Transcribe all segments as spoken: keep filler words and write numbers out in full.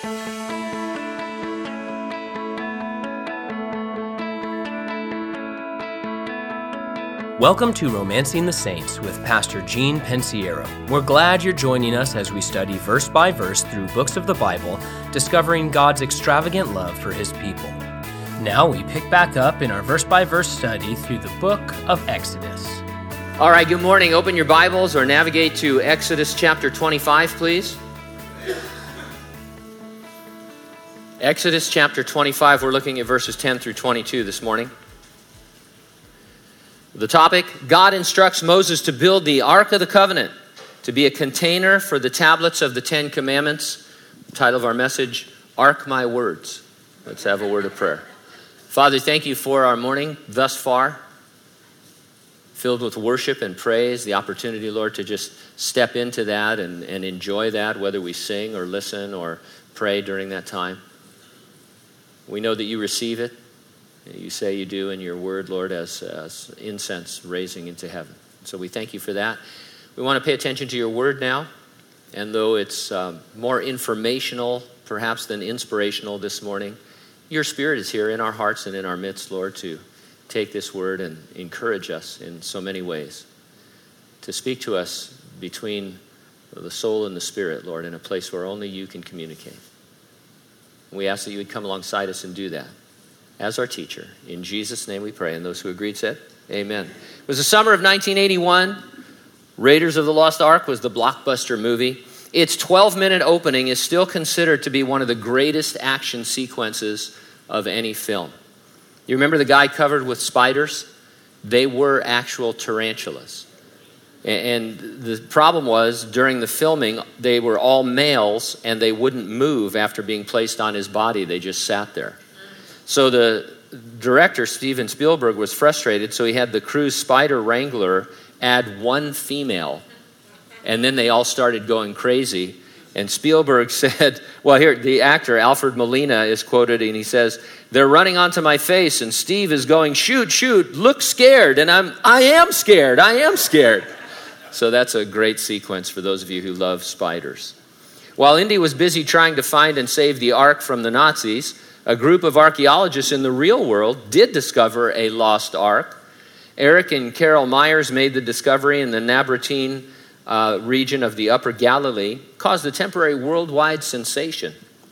Welcome to Romancing the Saints with Pastor Gene Pensiero. We're glad you're joining us as we study verse by verse through books of the Bible, discovering God's extravagant love for His people. Now we pick back up in our verse by verse study through the book of Exodus. All right, good morning. Open your Bibles or navigate to Exodus chapter twenty-five, please. Exodus chapter twenty-five, we're looking at verses ten through twenty-two this morning. The topic, God instructs Moses to build the Ark of the Covenant to be a container for the tablets of the Ten Commandments. The title of our message, Ark My Words. Let's have a word of prayer. Father, thank you for our morning thus far, filled with worship and praise, the opportunity, Lord, to just step into that and, and enjoy that, whether we sing or listen or pray during that time. We know that you receive it. You say you do in your word, Lord, as, as incense raising into heaven. So we thank you for that. We want to pay attention to your word now. And though it's um, more informational, perhaps, than inspirational this morning, your Spirit is here in our hearts and in our midst, Lord, to take this word and encourage us in so many ways. To speak to us between the soul and the spirit, Lord, in a place where only you can communicate. We ask that you would come alongside us and do that as our teacher. In Jesus' name we pray. And those who agreed said, amen. It was the summer of nineteen eighty-one. Raiders of the Lost Ark was the blockbuster movie. Its twelve-minute opening is still considered to be one of the greatest action sequences of any film. You remember the guy covered with spiders? They were actual tarantulas. And the problem was, during the filming, they were all males, and they wouldn't move after being placed on his body. They just sat there. So the director, Steven Spielberg, was frustrated, so he had the crew's spider wrangler add one female. And then they all started going crazy. And Spielberg said, well, here, the actor, Alfred Molina, is quoted, and he says, they're running onto my face, and Steve is going, shoot, shoot, look scared. And I'm, I am scared, I am scared. So that's a great sequence for those of you who love spiders. While Indy was busy trying to find and save the Ark from the Nazis, a group of archaeologists in the real world did discover a lost ark. Eric and Carol Myers made the discovery in the Nabatean uh, region of the Upper Galilee, caused a temporary worldwide sensation.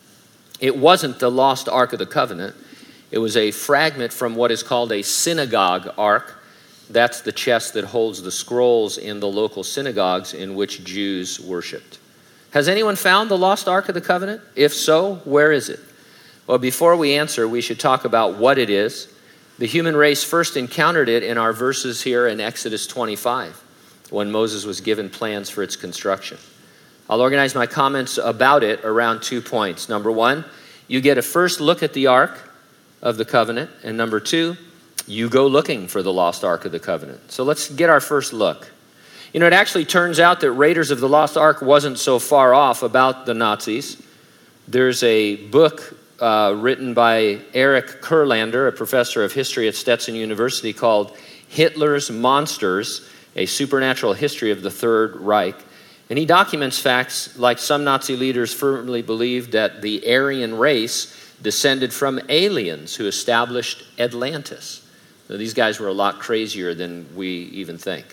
It wasn't the lost Ark of the Covenant. It was a fragment from what is called a synagogue ark. That's the chest that holds the scrolls in the local synagogues in which Jews worshiped. Has anyone found the lost Ark of the Covenant? If so, where is it? Well, before we answer, we should talk about what it is. The human race first encountered it in our verses here in Exodus twenty-five, when Moses was given plans for its construction. I'll organize my comments about it around two points. Number one, you get a first look at the Ark of the Covenant. And number two, you go looking for the lost Ark of the Covenant. So let's get our first look. You know, it actually turns out that Raiders of the Lost Ark wasn't so far off about the Nazis. There's a book Uh, written by Eric Kurlander, a professor of history at Stetson University, called Hitler's Monsters, A Supernatural History of the Third Reich. And he documents facts like some Nazi leaders firmly believed that the Aryan race descended from aliens who established Atlantis. Now, these guys were a lot crazier than we even think.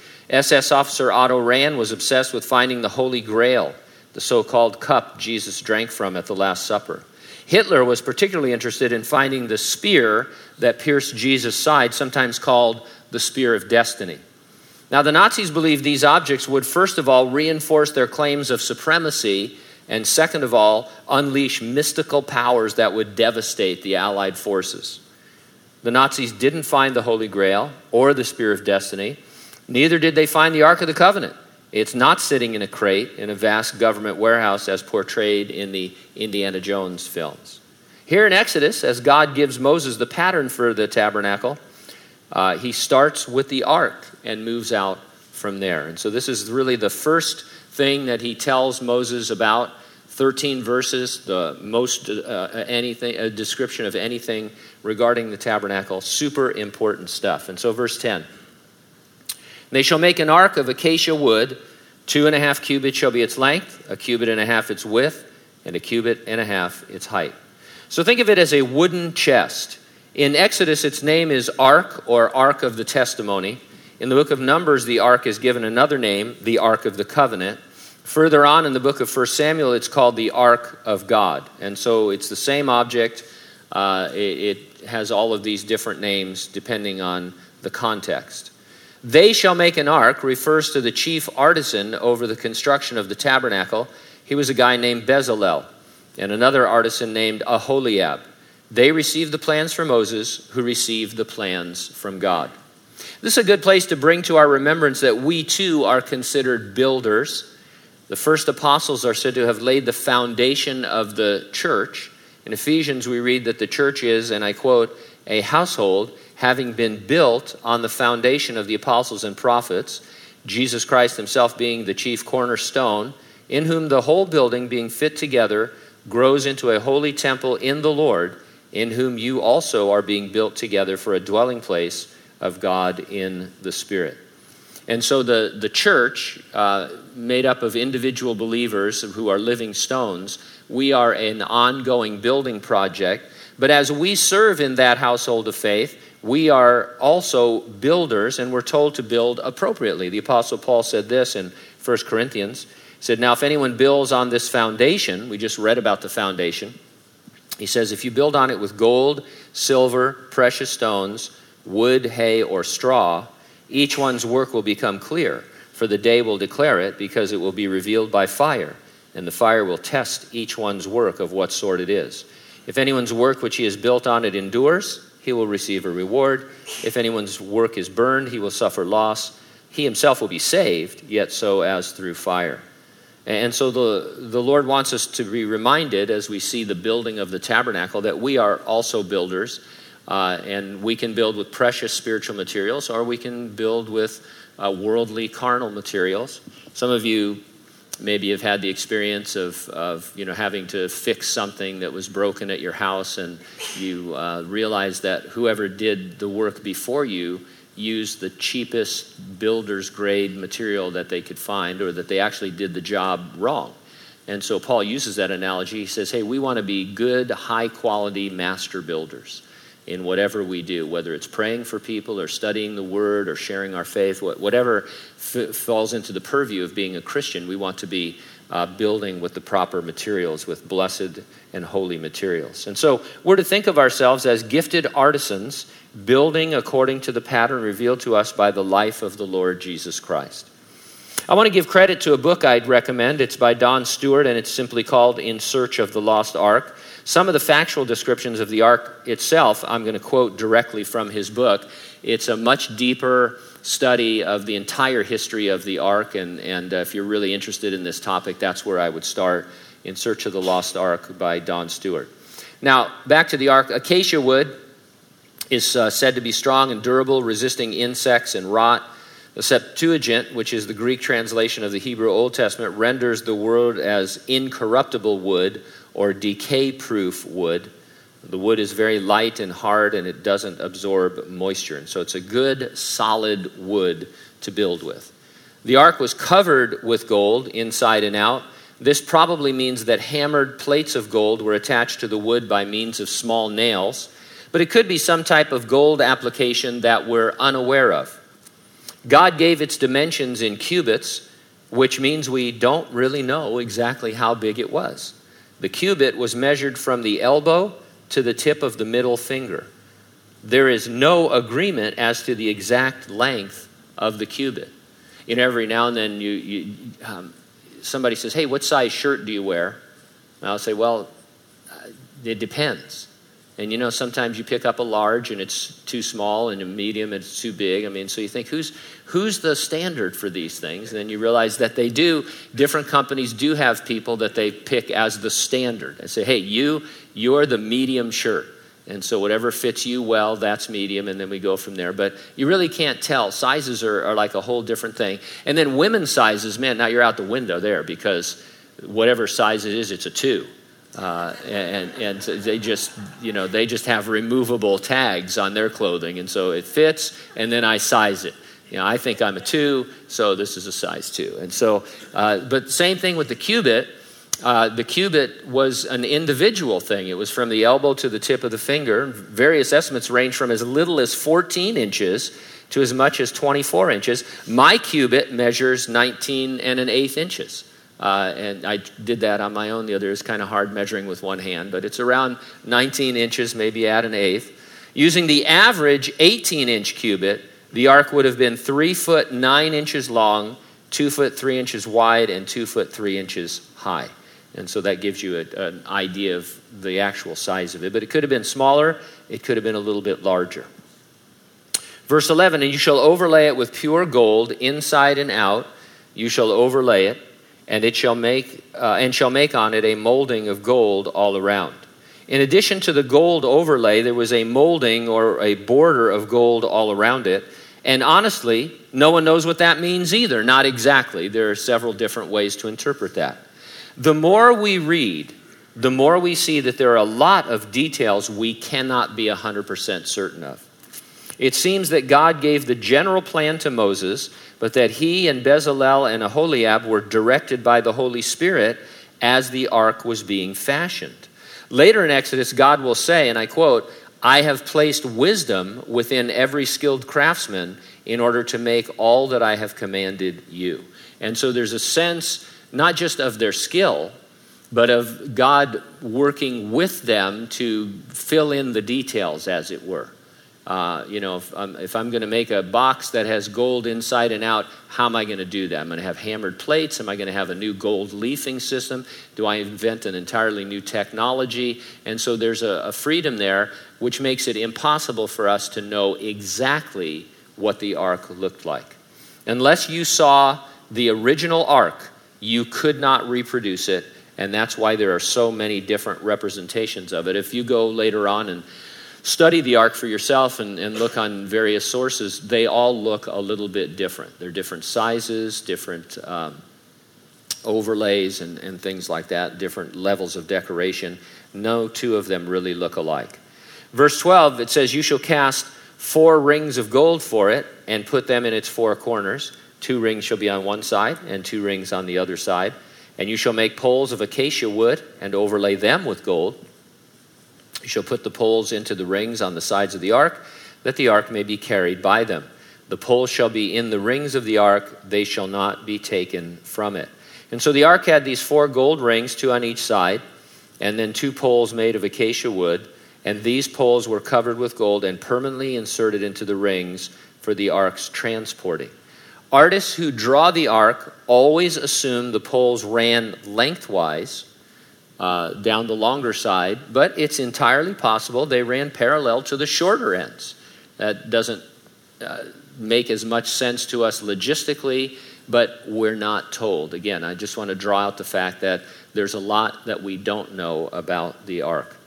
S S officer Otto Rahn was obsessed with finding the Holy Grail, the so-called cup Jesus drank from at the Last Supper. Hitler was particularly interested in finding the spear that pierced Jesus' side, sometimes called the Spear of Destiny. Now, the Nazis believed these objects would, first of all, reinforce their claims of supremacy, and second of all, unleash mystical powers that would devastate the Allied forces. The Nazis didn't find the Holy Grail or the Spear of Destiny. Neither did they find the Ark of the Covenant. It's not sitting in a crate in a vast government warehouse as portrayed in the Indiana Jones films. Here in Exodus, as God gives Moses the pattern for the tabernacle, uh, he starts with the ark and moves out from there. And so this is really the first thing that he tells Moses about. thirteen verses, the most uh, anything, a description of anything regarding the tabernacle. Super important stuff. And so verse ten. They shall make an ark of acacia wood. Two and a half cubits shall be its length, a cubit and a half its width, and a cubit and a half its height. So think of it as a wooden chest. In Exodus, its name is Ark, or Ark of the Testimony. In the book of Numbers, the Ark is given another name, the Ark of the Covenant. Further on in the book of First Samuel, it's called the Ark of God. And so it's the same object. Uh, it, it has all of these different names depending on the context. They shall make an ark refers to the chief artisan over the construction of the tabernacle. He was a guy named Bezalel, and another artisan named Aholiab. They received the plans from Moses, who received the plans from God. This is a good place to bring to our remembrance that we too are considered builders. The first apostles are said to have laid the foundation of the church. In Ephesians, we read that the church is, and I quote, a household having been built on the foundation of the apostles and prophets, Jesus Christ himself being the chief cornerstone, in whom the whole building being fit together grows into a holy temple in the Lord, in whom you also are being built together for a dwelling place of God in the Spirit. And so the, the church, uh, made up of individual believers who are living stones, we are an ongoing building project. But as we serve in that household of faith, we are also builders, and we're told to build appropriately. The Apostle Paul said this in First Corinthians. He said, now if anyone builds on this foundation, we just read about the foundation. He says, if you build on it with gold, silver, precious stones, wood, hay, or straw, each one's work will become clear, for the day will declare it, because it will be revealed by fire, and the fire will test each one's work of what sort it is. If anyone's work which he has built on it endures, he will receive a reward. If anyone's work is burned, he will suffer loss. He himself will be saved, yet so as through fire. And so the, the Lord wants us to be reminded, as we see the building of the tabernacle, that we are also builders. Uh, and we can build with precious spiritual materials, or we can build with uh, worldly, carnal materials. Some of you maybe have had the experience of, of you know, having to fix something that was broken at your house, and you uh, realize that whoever did the work before you used the cheapest builder's grade material that they could find, or that they actually did the job wrong. And so Paul uses that analogy. He says, hey, we want to be good, high-quality master builders in whatever we do, whether it's praying for people or studying the Word or sharing our faith, whatever f- falls into the purview of being a Christian, we want to be uh, building with the proper materials, with blessed and holy materials. And so we're to think of ourselves as gifted artisans, building according to the pattern revealed to us by the life of the Lord Jesus Christ. I want to give credit to a book I'd recommend. It's by Don Stewart, and it's simply called In Search of the Lost Ark. Some of the factual descriptions of the ark itself, I'm going to quote directly from his book. It's a much deeper study of the entire history of the ark, and, and uh, if you're really interested in this topic, that's where I would start, In Search of the Lost Ark by Don Stewart. Now, back to the ark. Acacia wood is uh, said to be strong and durable, resisting insects and rot. The Septuagint, which is the Greek translation of the Hebrew Old Testament, renders the word as incorruptible wood or decay-proof wood. The wood is very light and hard, and it doesn't absorb moisture. And so it's a good, solid wood to build with. The ark was covered with gold inside and out. This probably means that hammered plates of gold were attached to the wood by means of small nails, but it could be some type of gold application that we're unaware of. God gave its dimensions in cubits, which means we don't really know exactly how big it was. The cubit was measured from the elbow to the tip of the middle finger. There is no agreement as to the exact length of the cubit. You know, every now and then you, you um, somebody says, hey, what size shirt do you wear? And I'll say, well, uh, it depends. And you know, sometimes you pick up a large and it's too small, and a medium and it's too big. I mean, so you think, who's who's the standard for these things? And then you realize that they do, different companies do have people that they pick as the standard. And say, hey, you, you're the medium shirt. And so whatever fits you well, that's medium, and then we go from there. But you really can't tell. Sizes are, are like a whole different thing. And then women's sizes, man, now you're out the window there, because whatever size it is, it's a two. Uh, and, and they just, you know, they just have removable tags on their clothing. And so it fits, and then I size it. You know, I think I'm a two, so this is a size two. And so, uh, but same thing with the cubit. Uh, the cubit was an individual thing. It was from the elbow to the tip of the finger. Various estimates range from as little as fourteen inches to as much as twenty-four inches. My cubit measures nineteen and an eighth inches. Uh, and I did that on my own the other day. It's kind of hard measuring with one hand, but it's around nineteen inches, maybe add an eighth. Using the average eighteen inch cubit, the ark would have been three foot nine inches long, two foot three inches wide, and two foot three inches high. And so that gives you a, an idea of the actual size of it. But it could have been smaller. It could have been a little bit larger. Verse eleven, and you shall overlay it with pure gold inside and out. You shall overlay it, and it shall make uh, and shall make on it a molding of gold all around. In addition to the gold overlay, there was a molding or a border of gold all around it. And honestly, no one knows what that means either. Not exactly. There are several different ways to interpret that. The more we read, the more we see that there are a lot of details we cannot be one hundred percent certain of. It seems that God gave the general plan to Moses, but that he and Bezalel and Aholiab were directed by the Holy Spirit as the ark was being fashioned. Later in Exodus, God will say, and I quote, "I have placed wisdom within every skilled craftsman in order to make all that I have commanded you." And so there's a sense not just of their skill, but of God working with them to fill in the details, as it were. Uh, you know, if I'm, if I'm going to make a box that has gold inside and out, how am I going to do that? I'm going to have hammered plates? Am I going to have a new gold leafing system? Do I invent an entirely new technology? And so there's a, a freedom there, which makes it impossible for us to know exactly what the ark looked like. Unless you saw the original ark, you could not reproduce it, and that's why there are so many different representations of it. If you go later on and study the ark for yourself and, and look on various sources, they all look a little bit different. They're different sizes, different um, overlays and, and things like that, different levels of decoration. No two of them really look alike. Verse twelve, it says, "You shall cast four rings of gold for it and put them in its four corners. Two rings shall be on one side and two rings on the other side. And you shall make poles of acacia wood and overlay them with gold. You shall put the poles into the rings on the sides of the ark, that the ark may be carried by them. The poles shall be in the rings of the ark, they shall not be taken from it." And so the ark had these four gold rings, two on each side, and then two poles made of acacia wood. And these poles were covered with gold and permanently inserted into the rings for the ark's transporting. Artists who draw the ark always assume the poles ran lengthwise uh, down the longer side, but it's entirely possible they ran parallel to the shorter ends. That doesn't uh, make as much sense to us logistically, but we're not told. Again, I just want to draw out the fact that there's a lot that we don't know about the ark.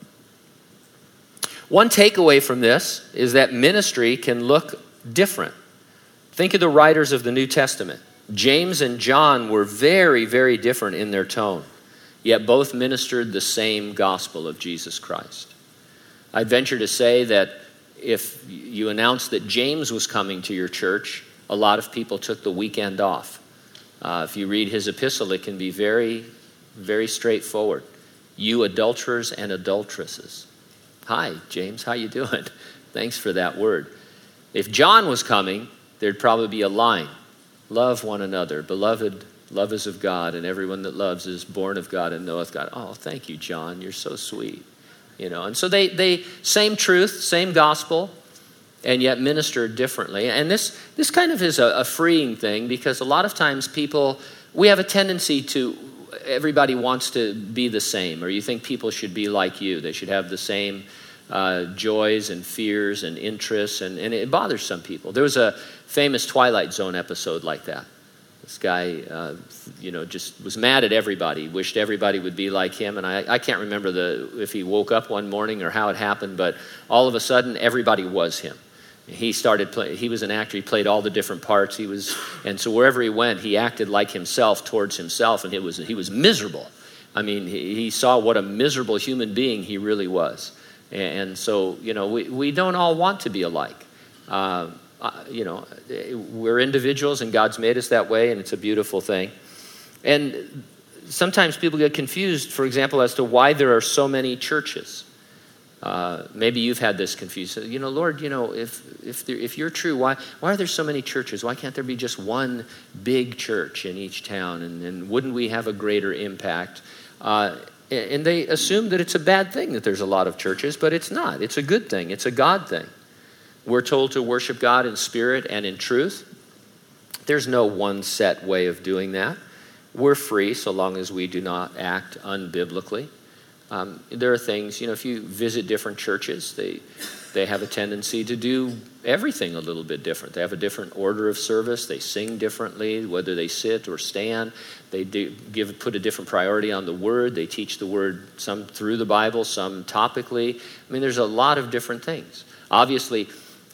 One takeaway from this is that ministry can look different. Think of the writers of the New Testament. James and John were very, very different in their tone, yet both ministered the same gospel of Jesus Christ. I'd venture to say that if you announced that James was coming to your church, a lot of people took the weekend off. Uh, if you read his epistle, it can be very, very straightforward. "You adulterers and adulteresses." Hi, James, how you doing? Thanks for that word. If John was coming, there'd probably be a line. "Love one another. Beloved, love is of God, and everyone that loves is born of God and knoweth God." Oh, thank you, John. You're so sweet. You know, and so they, they same truth, same gospel, and yet ministered differently. And this this kind of is a, a freeing thing, because a lot of times people, we have a tendency to, everybody wants to be the same, or you think people should be like you. They should have the same uh, joys and fears and interests, and, and it bothers some people. There was a famous Twilight Zone episode like that. This guy, uh, you know, just was mad at everybody, wished everybody would be like him. And I, I can't remember the if he woke up one morning or how it happened, but all of a sudden, everybody was him. He started playing. He was an actor. He played all the different parts. He was, and so wherever he went, he acted like himself towards himself, and it was he was miserable. I mean, he, he saw what a miserable human being he really was. And, and so, you know, we we don't all want to be alike. Uh, Uh, you know, we're individuals and God's made us that way, and it's a beautiful thing. And sometimes people get confused, for example, as to why there are so many churches. Uh, maybe you've had this confused. You know, Lord, you know, if if there, if you're true, why why are there so many churches? Why can't there be just one big church in each town? And, and wouldn't we have a greater impact? Uh, and they assume that it's a bad thing that there's a lot of churches, but it's not. It's a good thing. It's a God thing. We're told to worship God in spirit and in truth. There's no one set way of doing that. We're free so long as we do not act unbiblically. Um, there are things, you know, if you visit different churches, they they have a tendency to do everything a little bit different. They have a different order of service. They sing differently, whether they sit or stand. They do give put a different priority on the word. They teach the word, some through the Bible, some topically. I mean, there's a lot of different things. Obviously,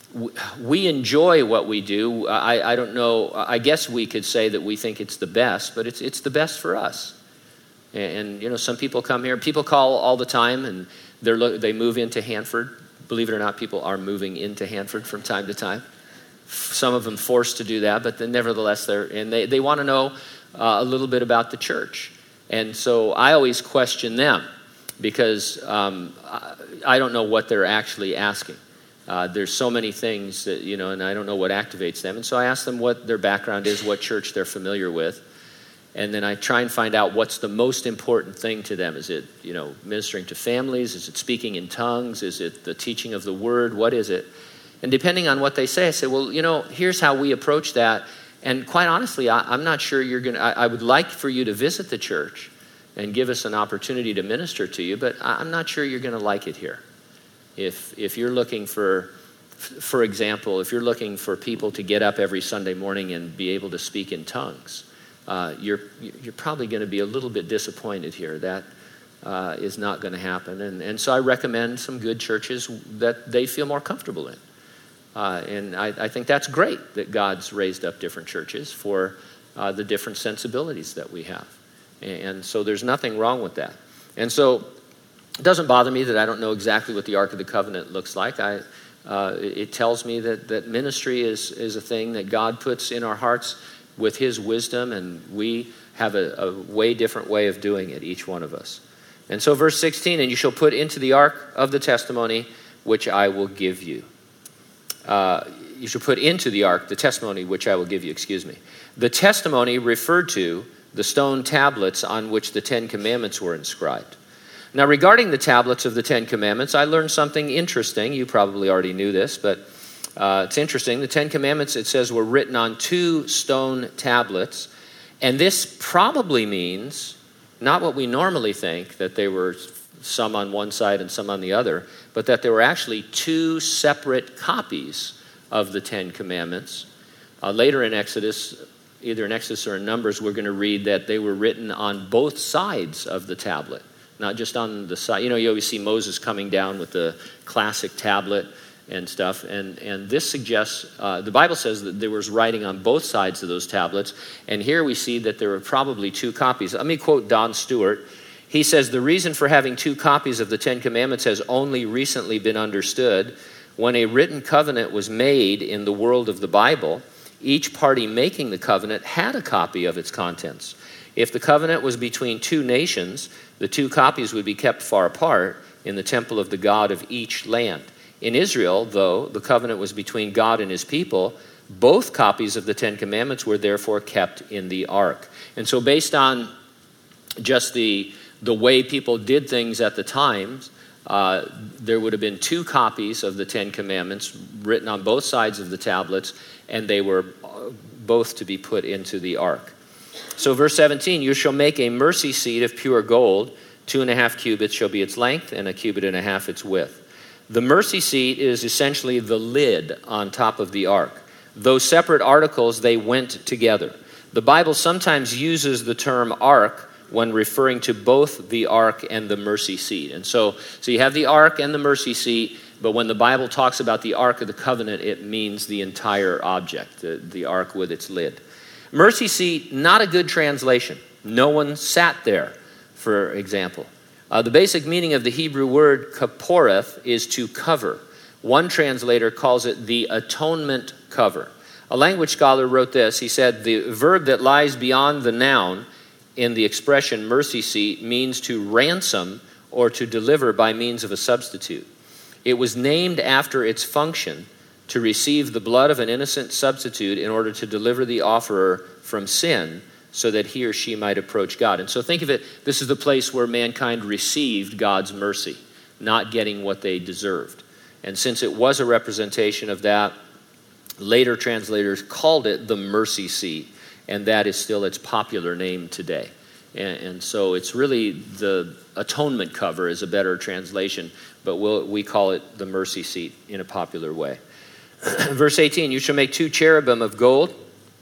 we enjoy what we do. I, I don't know. I guess we could say that we think it's the best, but it's it's the best for us. And, and you know, some people come here. People call all the time, and they're they move into Hanford. Believe it or not, people are moving into Hanford from time to time. Some of them forced to do that, but then nevertheless, they're and they they want to know uh, a little bit about the church. And so I always question them because um, I don't know what they're actually asking. Uh, there's so many things that, you know, and I don't know what activates them. And so I ask them what their background is, what church they're familiar with. And then I try and find out what's the most important thing to them. Is it, you know, ministering to families? Is it speaking in tongues? Is it the teaching of the word? What is it? And depending on what they say, I say, well, you know, here's how we approach that. And quite honestly, I, I'm not sure you're going to, I would like for you to visit the church and give us an opportunity to minister to you, but I'm not sure you're going to like it here. If if you're looking for, for example, if you're looking for people to get up every Sunday morning and be able to speak in tongues, uh, you're you're probably going to be a little bit disappointed here. That uh, is not going to happen. And and so I recommend some good churches that they feel more comfortable in. Uh, and I, I think that's great that God's raised up different churches for uh, the different sensibilities that we have. And so there's nothing wrong with that. And so it doesn't bother me that I don't know exactly what the Ark of the Covenant looks like. I, uh, it tells me that, that ministry is, is a thing that God puts in our hearts with his wisdom, and we have a, a way different way of doing it, each one of us. And so verse sixteen, and you shall put into the ark of the testimony which I will give you. Uh, you shall put into the ark the testimony which I will give you, excuse me. The testimony referred to the stone tablets on which the Ten Commandments were inscribed. Now, regarding the tablets of the Ten Commandments, I learned something interesting. You probably already knew this, but uh, it's interesting. The Ten Commandments, it says, were written on two stone tablets. And this probably means not what we normally think, that they were some on one side and some on the other, but that there were actually two separate copies of the Ten Commandments. Uh, later in Exodus, either in Exodus or in Numbers, we're going to read that they were written on both sides of the tablet. Not just on the side. You know, you always see Moses coming down with the classic tablet and stuff. And, and this suggests, uh, the Bible says that there was writing on both sides of those tablets. And here we see that there were probably two copies. Let me quote Don Stewart. He says, the reason for having two copies of the Ten Commandments has only recently been understood. When a written covenant was made in the world of the Bible, each party making the covenant had a copy of its contents. If the covenant was between two nations, the two copies would be kept far apart in the temple of the God of each land. In Israel, though, the covenant was between God and his people, both copies of the Ten Commandments were therefore kept in the ark. And so based on just the, the way people did things at the time, uh, there would have been two copies of the Ten Commandments written on both sides of the tablets, and they were both to be put into the ark. So verse seventeen, you shall make a mercy seat of pure gold. Two and a half cubits shall be its length, and a cubit and a half its width. The mercy seat is essentially the lid on top of the ark. Though separate articles, they went together. The Bible sometimes uses the term ark when referring to both the ark and the mercy seat. And so, so you have the ark and the mercy seat, but when the Bible talks about the Ark of the Covenant, it means the entire object, the, the ark with its lid. Mercy seat, not a good translation. No one sat there, for example. Uh, the basic meaning of the Hebrew word kaporeth is to cover. One translator calls it the atonement cover. A language scholar wrote this. He said, the verb that lies beyond the noun in the expression mercy seat means to ransom or to deliver by means of a substitute. It was named after its function to receive the blood of an innocent substitute in order to deliver the offerer from sin so that he or she might approach God. And so think of it, this is the place where mankind received God's mercy, not getting what they deserved. And since it was a representation of that, later translators called it the mercy seat, and that is still its popular name today. And, and so it's really the atonement cover is a better translation, but we'll, we call it the mercy seat in a popular way. Verse eighteen, you shall make two cherubim of gold,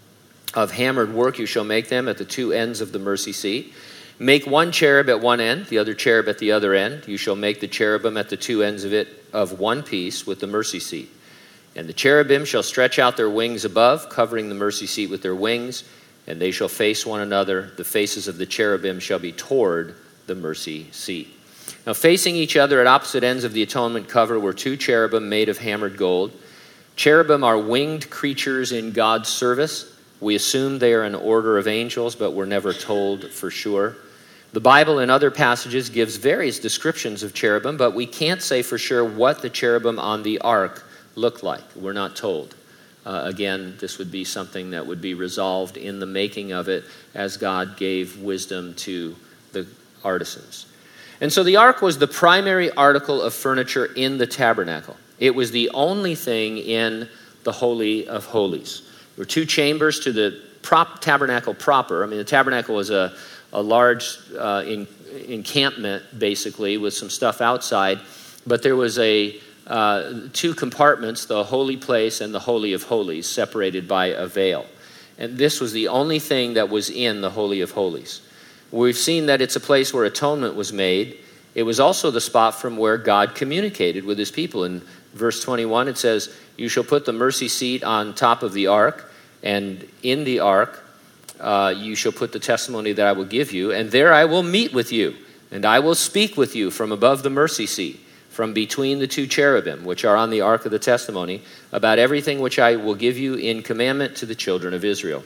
of hammered work you shall make them at the two ends of the mercy seat. Make one cherub at one end, the other cherub at the other end. You shall make the cherubim at the two ends of it of one piece with the mercy seat. And the cherubim shall stretch out their wings above, covering the mercy seat with their wings, and they shall face one another. The faces of the cherubim shall be toward the mercy seat. Now, facing each other at opposite ends of the atonement cover were two cherubim made of hammered gold. Cherubim are winged creatures in God's service. We assume they are an order of angels, but we're never told for sure. The Bible in other passages gives various descriptions of cherubim, but we can't say for sure what the cherubim on the ark looked like. We're not told. Uh, again, this would be something that would be resolved in the making of it as God gave wisdom to the artisans. And so the ark was the primary article of furniture in the tabernacle. It was the only thing in the Holy of Holies. There were two chambers to the prop tabernacle proper. I mean, the tabernacle was a, a large uh, in, encampment, basically, with some stuff outside. But there was a uh, two compartments, the holy place and the Holy of Holies, separated by a veil. And this was the only thing that was in the Holy of Holies. We've seen that it's a place where atonement was made. It was also the spot from where God communicated with his people. In verse twenty-one, it says, you shall put the mercy seat on top of the ark, and in the ark uh, you shall put the testimony that I will give you, and there I will meet with you, and I will speak with you from above the mercy seat, from between the two cherubim, which are on the ark of the testimony, about everything which I will give you in commandment to the children of Israel.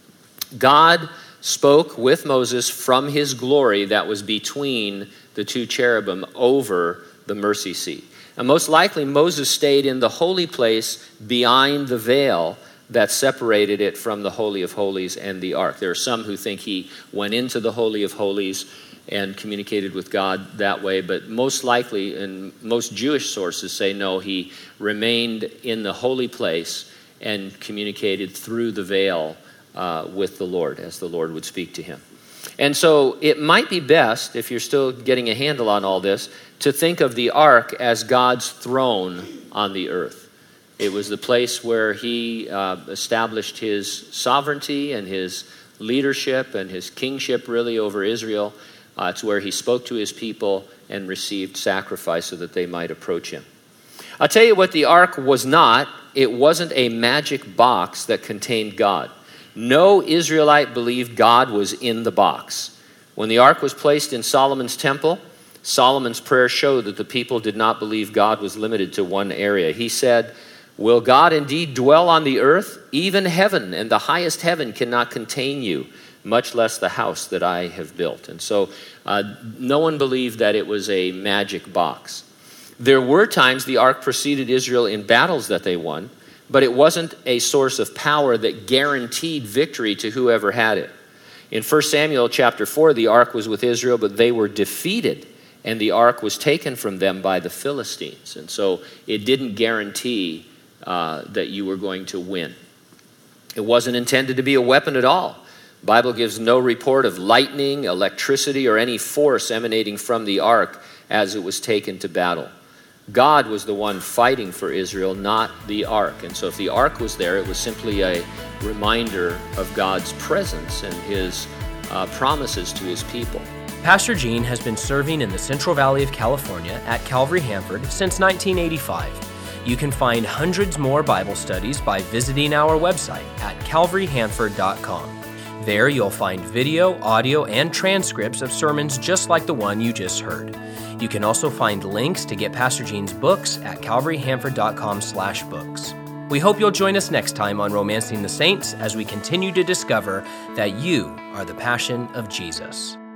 God spoke with Moses from his glory that was between the two cherubim over the mercy seat. And most likely Moses stayed in the holy place behind the veil that separated it from the Holy of Holies and the ark. There are some who think he went into the Holy of Holies and communicated with God that way, but most likely, and most Jewish sources say no, he remained in the holy place and communicated through the veil uh, with the Lord, as the Lord would speak to him. And so it might be best, if you're still getting a handle on all this, to think of the ark as God's throne on the earth. It was the place where he uh, established his sovereignty and his leadership and his kingship really over Israel. Uh, it's where he spoke to his people and received sacrifice so that they might approach him. I'll tell you what the ark was not. It wasn't a magic box that contained God. No Israelite believed God was in the box. When the ark was placed in Solomon's temple, Solomon's prayer showed that the people did not believe God was limited to one area. He said, will God indeed dwell on the earth? Even heaven and the highest heaven cannot contain you, much less the house that I have built. And so uh, no one believed that it was a magic box. There were times the ark preceded Israel in battles that they won, but it wasn't a source of power that guaranteed victory to whoever had it. In First Samuel chapter four, the ark was with Israel, but they were defeated, and the ark was taken from them by the Philistines. And so it didn't guarantee uh, that you were going to win. It wasn't intended to be a weapon at all. The Bible gives no report of lightning, electricity, or any force emanating from the ark as it was taken to battle. God was the one fighting for Israel, not the ark. And so if the ark was there, it was simply a reminder of God's presence and his uh, promises to his people. Pastor Gene has been serving in the Central Valley of California at Calvary Hanford since nineteen eighty-five. You can find hundreds more Bible studies by visiting our website at calvary hanford dot com. There you'll find video, audio, and transcripts of sermons just like the one you just heard. You can also find links to get Pastor Gene's books at calvary hanford dot com slash books. We hope you'll join us next time on Romancing the Saints as we continue to discover that you are the passion of Jesus.